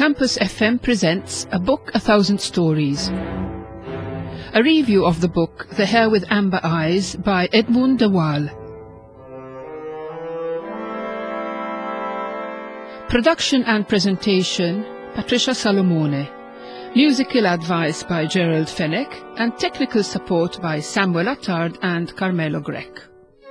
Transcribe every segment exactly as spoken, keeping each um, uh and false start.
Campus F M presents A Book, A Thousand Stories. A review of the book The Hare with Amber Eyes by Edmund de Waal. Production and presentation, Patricia Salomone. Musical advice by Gerald Fenech and technical support by Samuel Attard and Carmelo Grech.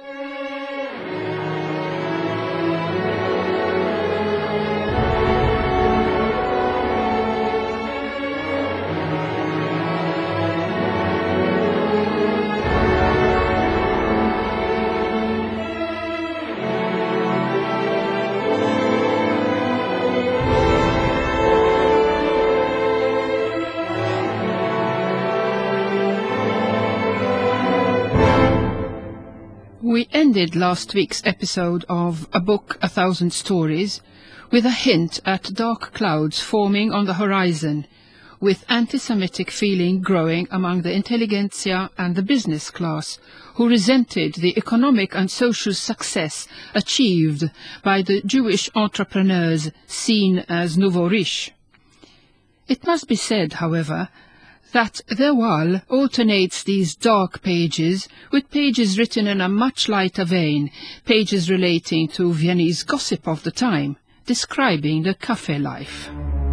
We ended last week's episode of A Book, A Thousand Stories with a hint at dark clouds forming on the horizon, with anti-Semitic feeling growing among the intelligentsia and the business class, who resented the economic and social success achieved by the Jewish entrepreneurs seen as nouveau riches. It must be said, however, that de Waal alternates these dark pages with pages written in a much lighter vein, pages relating to Viennese gossip of the time, describing the café life.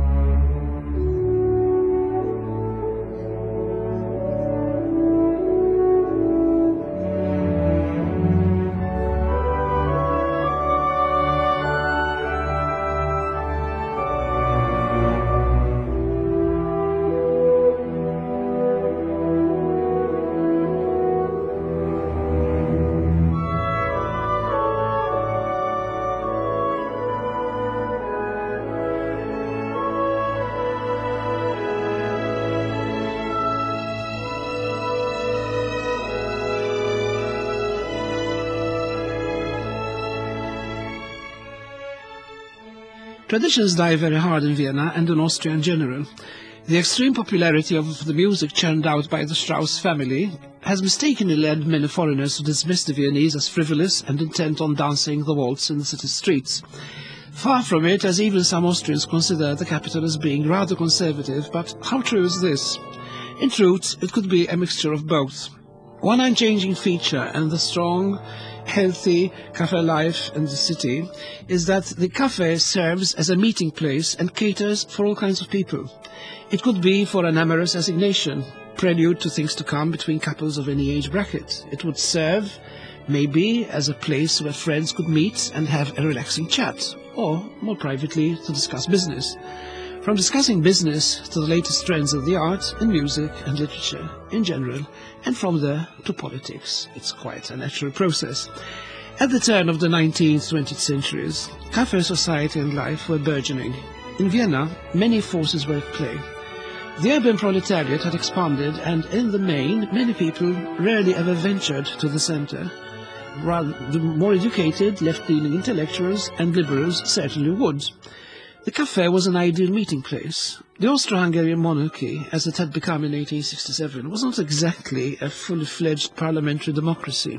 Traditions die very hard in Vienna and in Austria in general. The extreme popularity of the music churned out by the Strauss family has mistakenly led many foreigners to dismiss the Viennese as frivolous and intent on dancing the waltz in the city streets. Far from it, as even some Austrians consider the capital as being rather conservative, but how true is this? In truth, it could be a mixture of both. One unchanging feature and the strong, healthy café life in the city is that the café serves as a meeting place and caters for all kinds of people. It could be for an amorous assignation, prelude to things to come between couples of any age bracket. It would serve, maybe, as a place where friends could meet and have a relaxing chat, or, more privately, to discuss business. From discussing business to the latest trends of the art and music and literature in general, and from there to politics. It's quite a natural process. At the turn of the nineteenth to twentieth centuries, café society and life were burgeoning. In Vienna, many forces were at play. The urban proletariat had expanded, and in the main, many people rarely ever ventured to the center. Rather, the more educated, left-leaning intellectuals and liberals certainly would. The café was an ideal meeting place. The Austro-Hungarian monarchy, as it had become in eighteen sixty-seven, was not exactly a fully-fledged parliamentary democracy.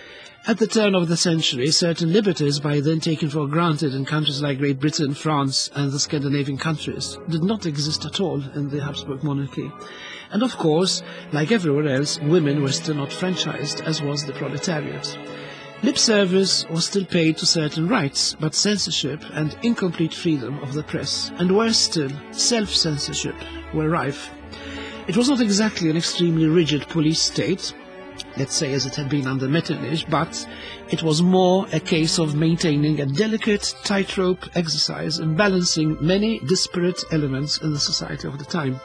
At the turn of the century, certain liberties by then taken for granted in countries like Great Britain, France and the Scandinavian countries did not exist at all in the Habsburg monarchy. And of course, like everywhere else, women were still not franchised, as was the proletariat. Lip service was still paid to certain rights, but censorship and incomplete freedom of the press, and worse still, self-censorship, were rife. It was not exactly an extremely rigid police state, let's say as it had been under Metternich, but it was more a case of maintaining a delicate tightrope exercise in balancing many disparate elements in the society of the time.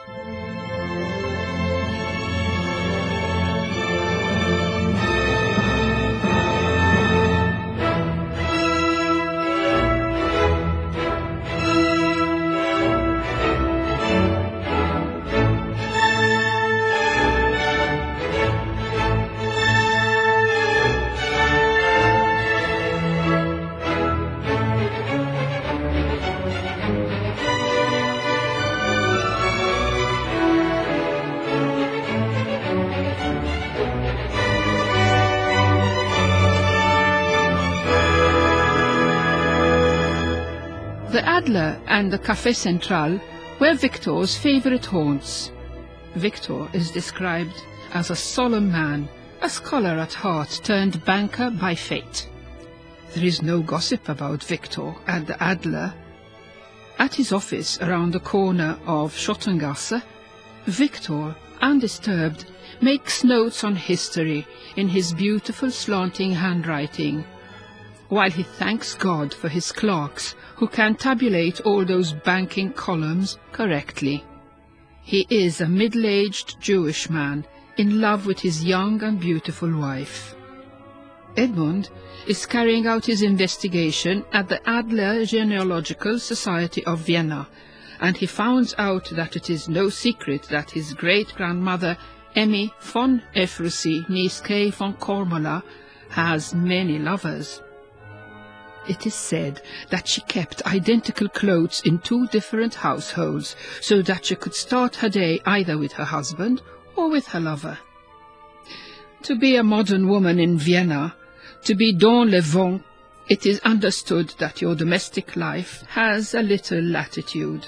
Adler and the Café Central were Victor's favorite haunts. Victor is described as a solemn man, a scholar at heart turned banker by fate. There is no gossip about Victor at the Adler. At his office around the corner of Schottengasse, Victor, undisturbed, makes notes on history in his beautiful slanting handwriting, while he thanks God for his clerks who can tabulate all those banking columns correctly. He is a middle-aged Jewish man in love with his young and beautiful wife. Edmund is carrying out his investigation at the Adler Genealogical Society of Vienna, and he finds out that it is no secret that his great-grandmother Emmy von Ephrussi-Niesky von Kormola has many lovers. It is said that she kept identical clothes in two different households, so that she could start her day either with her husband or with her lover. To be a modern woman in Vienna, to be dans le vent, it is understood that your domestic life has a little latitude.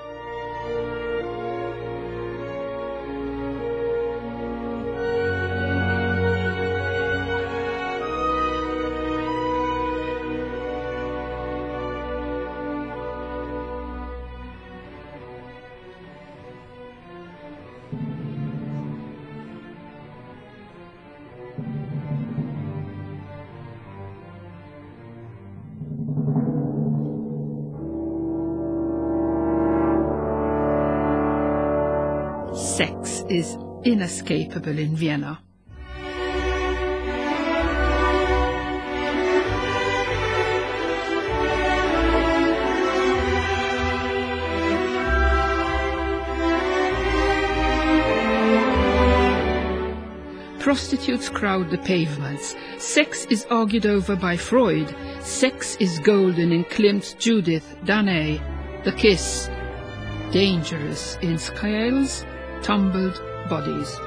Sex is inescapable in Vienna. Prostitutes crowd the pavements. Sex is argued over by Freud. Sex is golden in Klimt's Judith, Danae. The kiss, dangerous in Schael's tumbled bodies.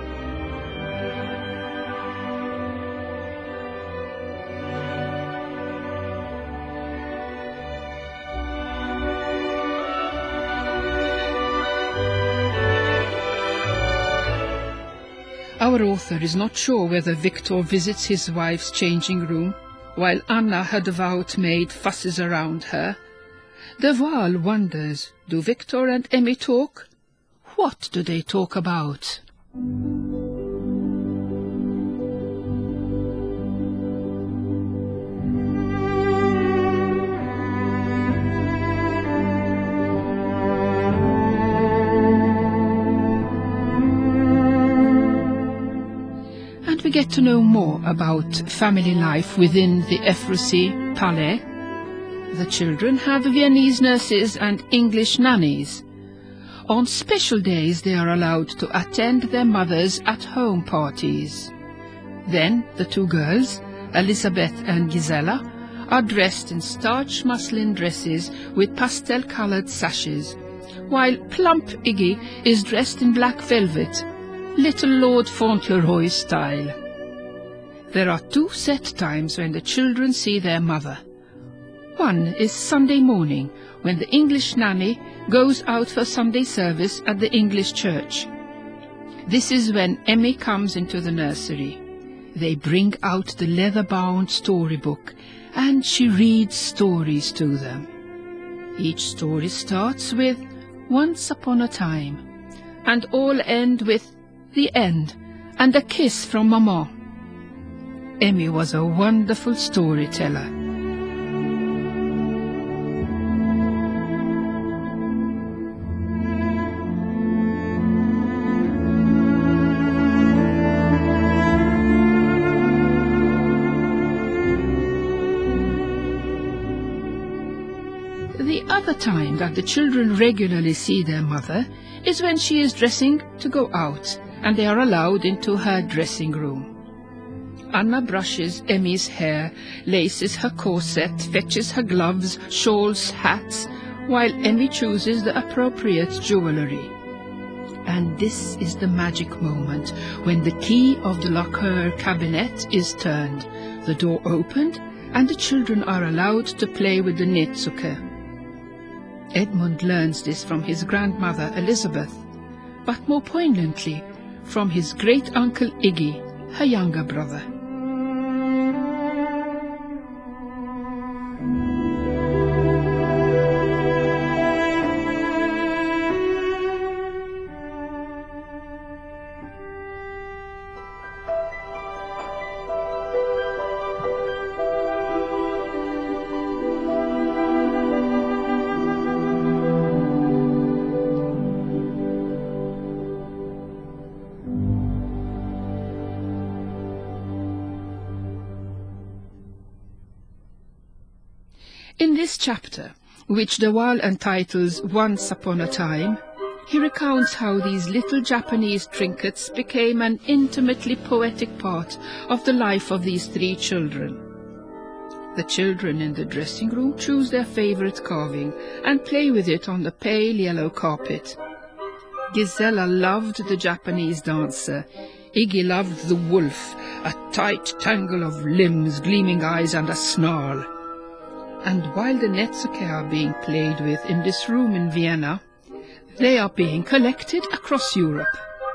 Our author is not sure whether Victor visits his wife's changing room, while Anna, her devout maid, fusses around her. De Waal wonders, do Victor and Emmy talk? What do they talk about? And we get to know more about family life within the Ephrussi Palais. The children have Viennese nurses and English nannies. On special days they are allowed to attend their mothers' at-home parties. Then the two girls, Elisabeth and Gisela, are dressed in starch muslin dresses with pastel-colored sashes, while plump Iggy is dressed in black velvet, little Lord Fauntleroy style. There are two set times when the children see their mother. One is Sunday morning, when the English nanny goes out for Sunday service at the English church. This is when Emmy comes into the nursery. They bring out the leather-bound storybook, and she reads stories to them. Each story starts with Once Upon a Time, and all end with the end and a kiss from Maman. Emmy was a wonderful storyteller. The other time that the children regularly see their mother is when she is dressing to go out, and they are allowed into her dressing room. Anna brushes Emmy's hair, laces her corset, fetches her gloves, shawls, hats, while Emmy chooses the appropriate jewellery. And this is the magic moment when the key of the lacquer cabinet is turned, the door opened, and the children are allowed to play with the Netzuke. Edmund learns this from his grandmother Elizabeth, but more poignantly from his great-uncle Iggy, her younger brother. In this chapter, which De Waal entitles Once Upon a Time, he recounts how these little Japanese trinkets became an intimately poetic part of the life of these three children. The children in the dressing room choose their favorite carving and play with it on the pale yellow carpet. Gisela loved the Japanese dancer. Iggy loved the wolf, a tight tangle of limbs, gleaming eyes and a snarl. And while the Netsuke are being played with in this room in Vienna, they are being collected across Europe.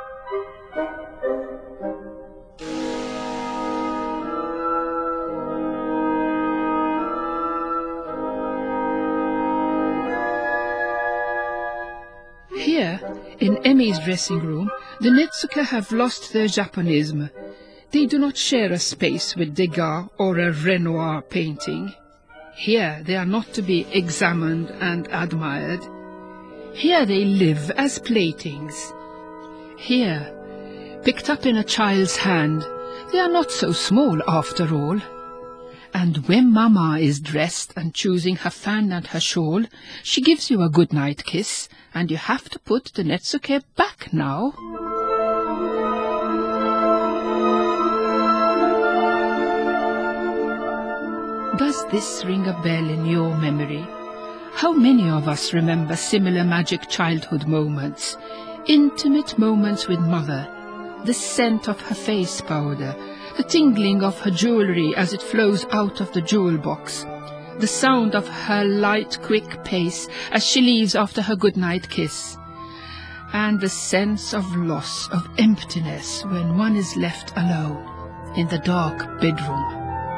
Here, in Emmy's dressing room, the Netsuke have lost their Japonism. They do not share a space with Degas or a Renoir painting. Here they are not to be examined and admired. Here they live as playthings. Here, picked up in a child's hand, they are not so small after all. And when Mama is dressed and choosing her fan and her shawl, she gives you a good-night kiss, and you have to put the Netsuke back now. Does this ring a bell in your memory? How many of us remember similar magic childhood moments, intimate moments with Mother, the scent of her face powder, the tingling of her jewelry as it flows out of the jewel box, the sound of her light, quick pace as she leaves after her good-night kiss, and the sense of loss, of emptiness when one is left alone in the dark bedroom.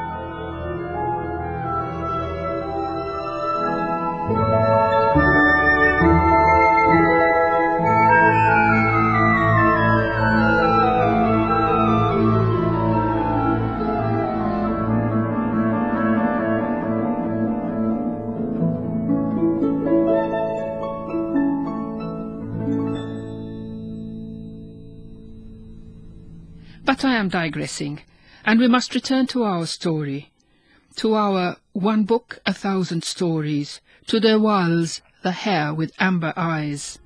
But I am digressing, and we must return to our story, to our One Book, A Thousand Stories, to De Waal's The Hare with Amber Eyes.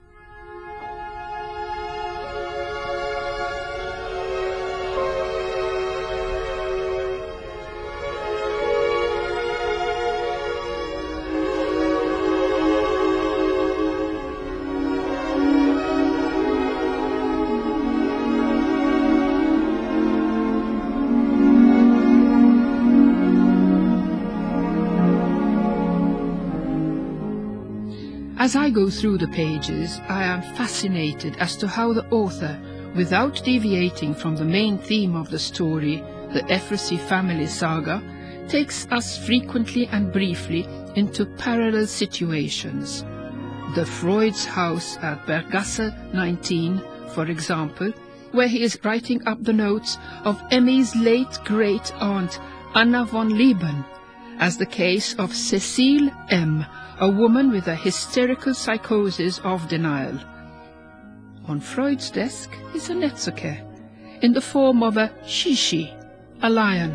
As I go through the pages, I am fascinated as to how the author, without deviating from the main theme of the story, the Efrosy family saga, takes us frequently and briefly into parallel situations. The Freud's house at Berggasse nineteen, for example, where he is writing up the notes of Emmy's late great-aunt Anna von Lieben, as the case of Cecile M., a woman with a hysterical psychosis of denial. On Freud's desk is a Netsuke, in the form of a shishi, a lion.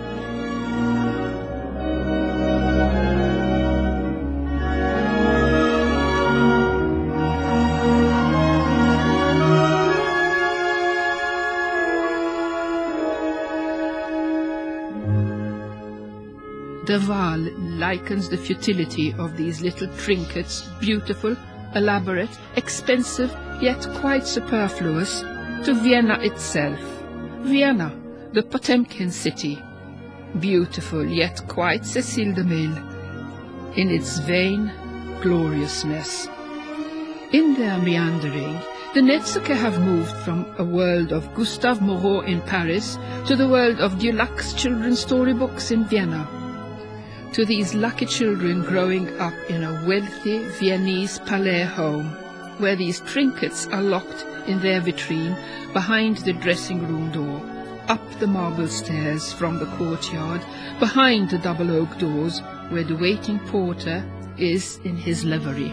De Waal likens the futility of these little trinkets, beautiful, elaborate, expensive, yet quite superfluous, to Vienna itself. Vienna, the Potemkin city, beautiful, yet quite Cecile de Mille, in its vain, gloriousness. In their meandering, the Netsuke have moved from a world of Gustave Moreau in Paris to the world of deluxe children's storybooks in Vienna. To these lucky children growing up in a wealthy Viennese palais home, where these trinkets are locked in their vitrine behind the dressing room door, up the marble stairs from the courtyard, behind the double oak doors, where the waiting porter is in his livery.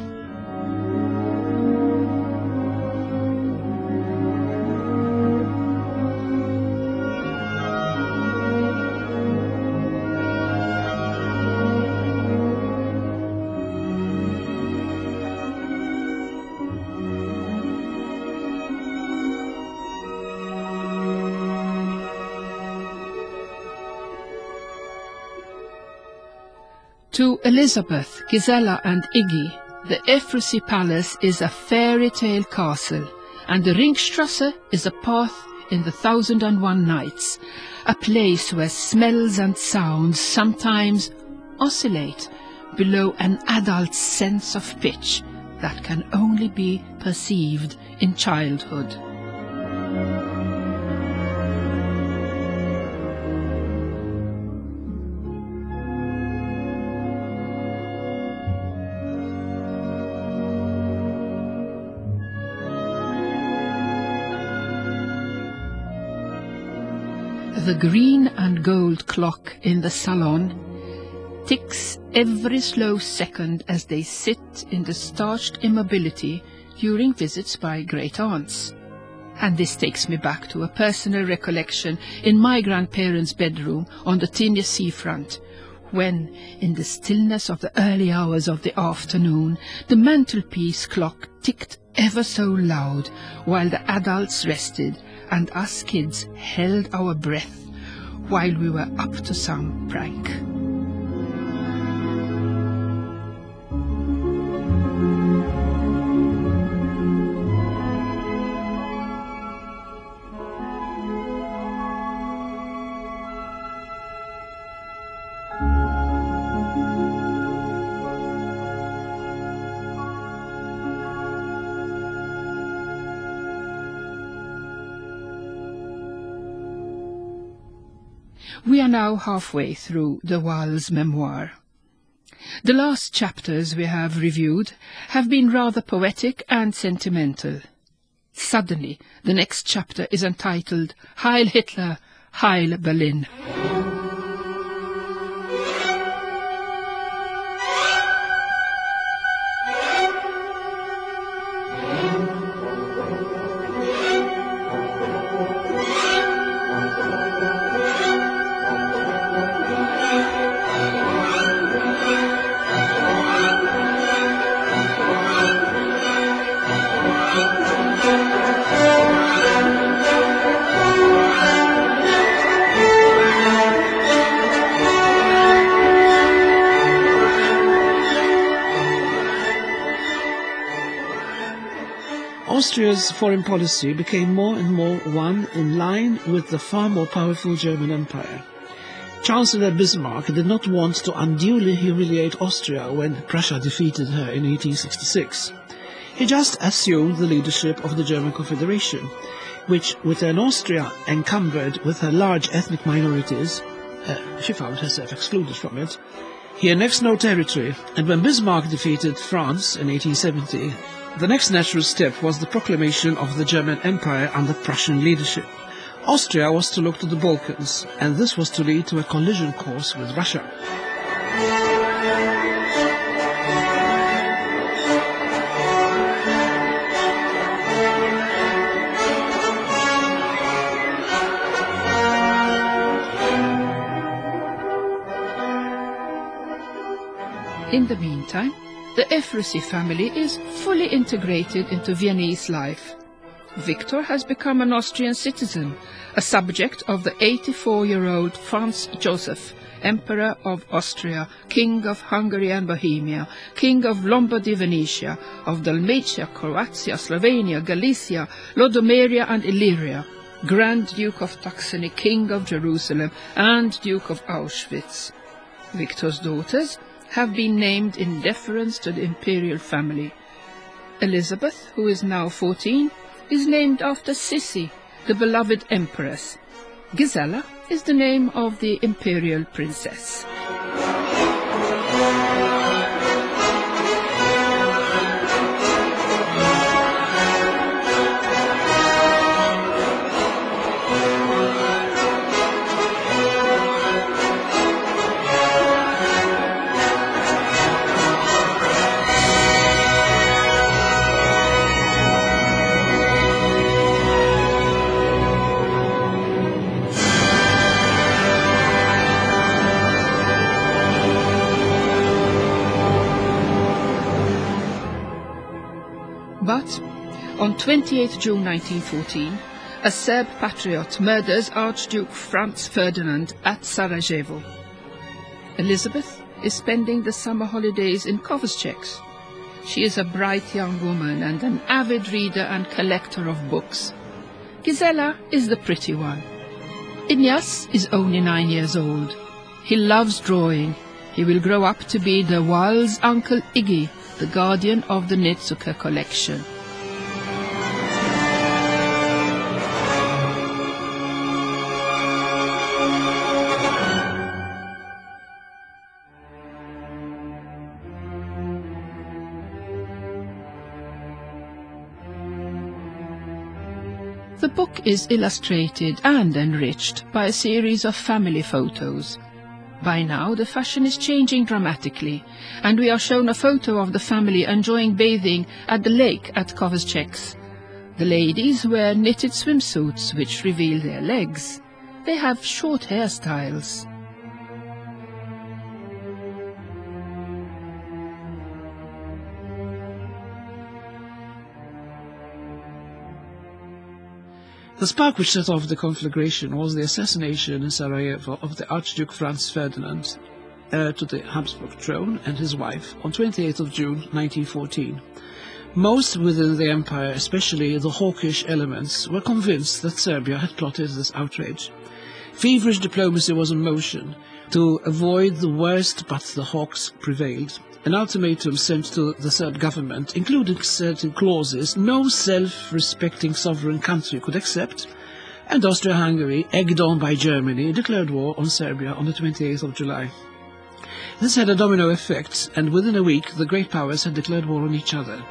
To Elizabeth, Gisela and Iggy, the Ephrussi Palace is a fairy tale castle, and the Ringstrasse is a path in the Thousand and One Nights, a place where smells and sounds sometimes oscillate below an adult's sense of pitch that can only be perceived in childhood. The green and gold clock in the salon ticks every slow second as they sit in the starched immobility during visits by great-aunts. And this takes me back to a personal recollection in my grandparents' bedroom on the Tignes seafront, when, in the stillness of the early hours of the afternoon, the mantelpiece clock ticked ever so loud while the adults rested and us kids held our breath while we were up to some prank. We are now halfway through de Waal's memoir. The last chapters we have reviewed have been rather poetic and sentimental. Suddenly, the next chapter is entitled Heil Hitler, Heil Berlin. Austria's foreign policy became more and more one in line with the far more powerful German Empire. Chancellor Bismarck did not want to unduly humiliate Austria when Prussia defeated her in eighteen sixty-six. He just assumed the leadership of the German Confederation, which, with an Austria encumbered with her large ethnic minorities, uh, she found herself excluded from it. He annexed no territory, and when Bismarck defeated France in eighteen seventy, the next natural step was the proclamation of the German Empire under Prussian leadership. Austria was to look to the Balkans, and this was to lead to a collision course with Russia. In the meantime, the Ephrussi family is fully integrated into Viennese life. Victor has become an Austrian citizen, a subject of the eighty-four-year-old Franz Joseph, Emperor of Austria, King of Hungary and Bohemia, King of Lombardy, Venetia, of Dalmatia, Croatia, Slovenia, Galicia, Lodomeria and Illyria, Grand Duke of Tuscany, King of Jerusalem and Duke of Auschwitz. Victor's daughters, have been named in deference to the imperial family. Elizabeth, who is now fourteen, is named after Sissi, the beloved empress. Gisela is the name of the imperial princess. But on twenty-eighth of June nineteen fourteen, a Serb patriot murders Archduke Franz Ferdinand at Sarajevo. Elizabeth is spending the summer holidays in Kovačex. She is a bright young woman and an avid reader and collector of books. Gisela is the pretty one. Ignaz is only nine years old. He loves drawing. He will grow up to be the Wahl's uncle Iggy, the guardian of the Nezucker collection. The book is illustrated and enriched by a series of family photos. By now the fashion is changing dramatically, and we are shown a photo of the family enjoying bathing at the lake at Kovačex. The ladies wear knitted swimsuits which reveal their legs. They have short hairstyles. The spark which set off the conflagration was the assassination in Sarajevo of the Archduke Franz Ferdinand, heir to the Habsburg throne, and his wife on twenty-eighth of June nineteen fourteen. Most within the empire, especially the hawkish elements, were convinced that Serbia had plotted this outrage. Feverish diplomacy was in motion. To avoid the worst, but the hawks prevailed. An ultimatum sent to the Serb government, including certain clauses no self-respecting sovereign country could accept, and Austria-Hungary, egged on by Germany, declared war on Serbia on the twenty-eighth of July. This had a domino effect, and within a week the great powers had declared war on each other.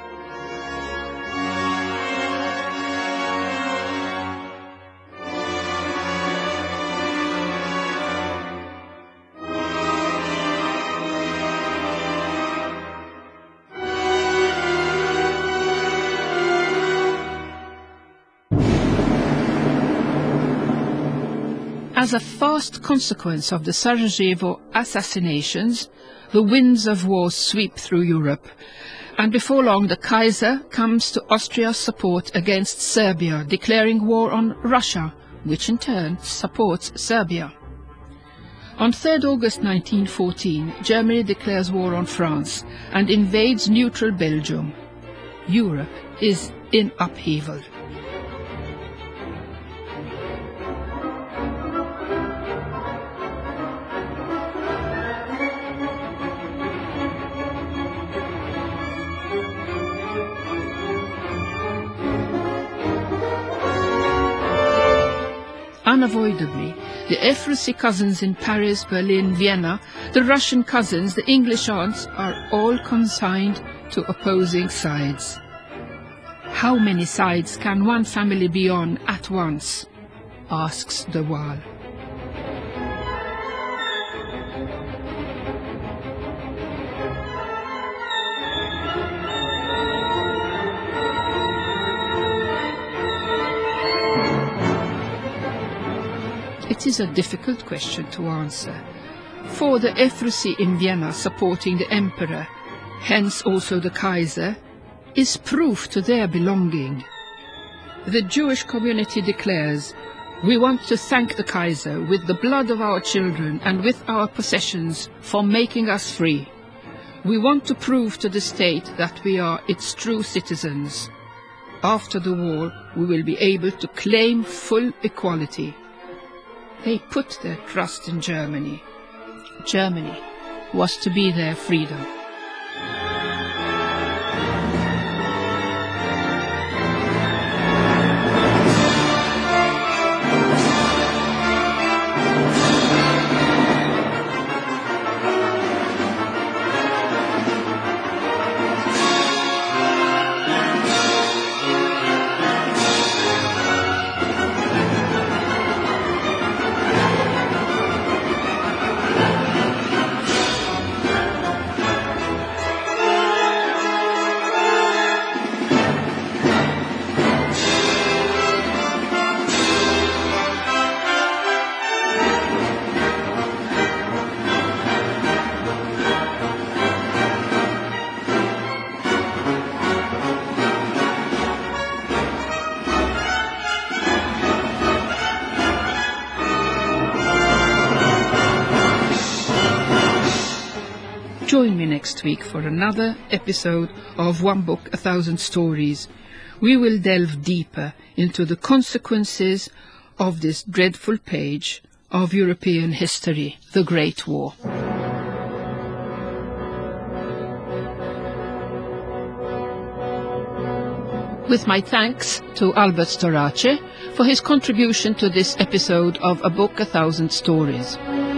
As a fast consequence of the Sarajevo assassinations, the winds of war sweep through Europe, and before long the Kaiser comes to Austria's support against Serbia, declaring war on Russia, which in turn supports Serbia. On third of August nineteen fourteen, Germany declares war on France and invades neutral Belgium. Europe is in upheaval. Unavoidably, the Efrosi cousins in Paris, Berlin, Vienna, the Russian cousins, the English aunts, are all consigned to opposing sides. How many sides can one family be on at once? Asks de Waal. It is a difficult question to answer, for the Efrosi in Vienna supporting the emperor, hence also the Kaiser, is proof to their belonging. The Jewish community declares, "We want to thank the Kaiser with the blood of our children and with our possessions for making us free. We want to prove to the state that we are its true citizens. After the war, we will be able to claim full equality." They put their trust in Germany. Germany was to be their freedom. Join me next week for another episode of One Book, A Thousand Stories. We will delve deeper into the consequences of this dreadful page of European history, the Great War. With my thanks to Albert Storace for his contribution to this episode of A Book, A Thousand Stories.